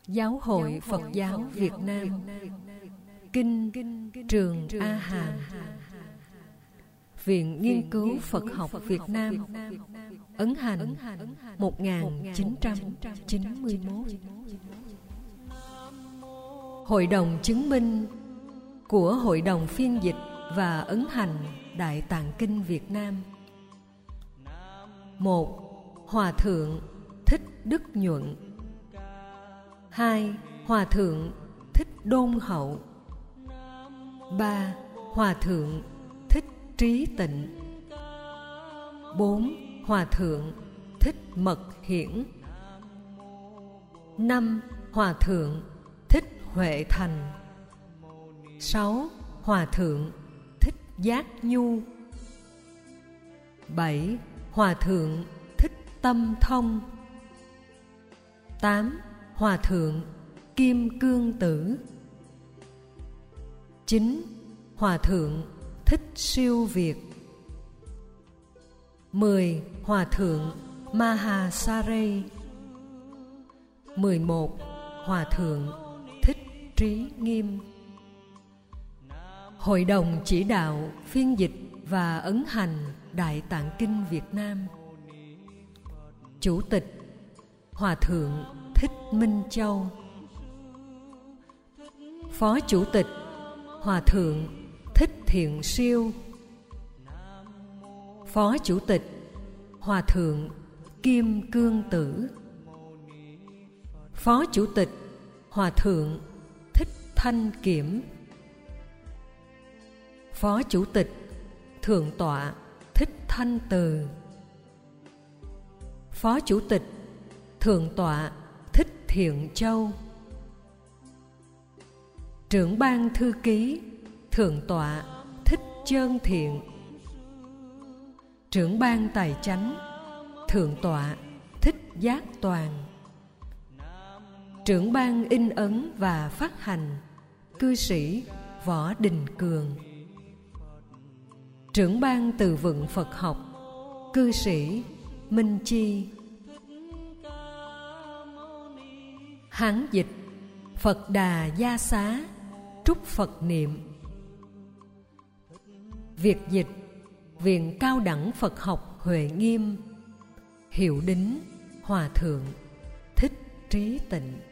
Giáo hội Phật giáo Việt Nam. Kinh Trường A Hàm. Viện Nghiên cứu Phật học Việt Nam. Ấn Hành 1991. Hội đồng chứng minh của Hội đồng phiên dịch và ấn hành Đại Tạng Kinh Việt Nam. 1. Hòa thượng Thích Đức Nhuận. 2. Hòa thượng Thích Đôn Hậu. 3. Hòa thượng Thích Trí Tịnh. 4. Hòa thượng Thích Mật Hiển. 5. Hòa thượng Thích Huệ Thành. 6. Hòa thượng Thích Giác Nhu. 7. Hòa thượng Thích Tâm Thông. 8. Hòa thượng Kim Cương Tử. 9. Hòa thượng Thích Siêu Việt. 10. Hòa thượng Mahasarey. 11. Hòa thượng Thích Trí Nghiêm. Hội đồng chỉ đạo phiên dịch và ấn hành Đại Tạng Kinh Việt Nam. Chủ tịch Hòa thượng Thích Minh Châu. Phó chủ tịch Hòa thượng Thích Thiện Siêu. Phó chủ tịch Hòa thượng Kim Cương Tử. Phó chủ tịch Hòa thượng Thích Thanh Kiểm. Phó chủ tịch Thượng tọa Thích Thanh Từ. Phó chủ tịch Thượng tọa Thích Thiện Châu. Trưởng ban thư ký Thượng tọa Thích Chơn Thiện. Trưởng ban tài chánh Thượng tọa Thích Giác Toàn. Trưởng ban in ấn và phát hành cư sĩ Võ Đình Cường. Trưởng ban từ vựng Phật học cư sĩ Minh Chi. Hán dịch Phật Đà Gia Xá Trúc Phật Niệm. Việt dịch Viện Cao đẳng Phật học Huệ Nghiêm. Hiệu đính Hòa thượng Thích Trí Tịnh.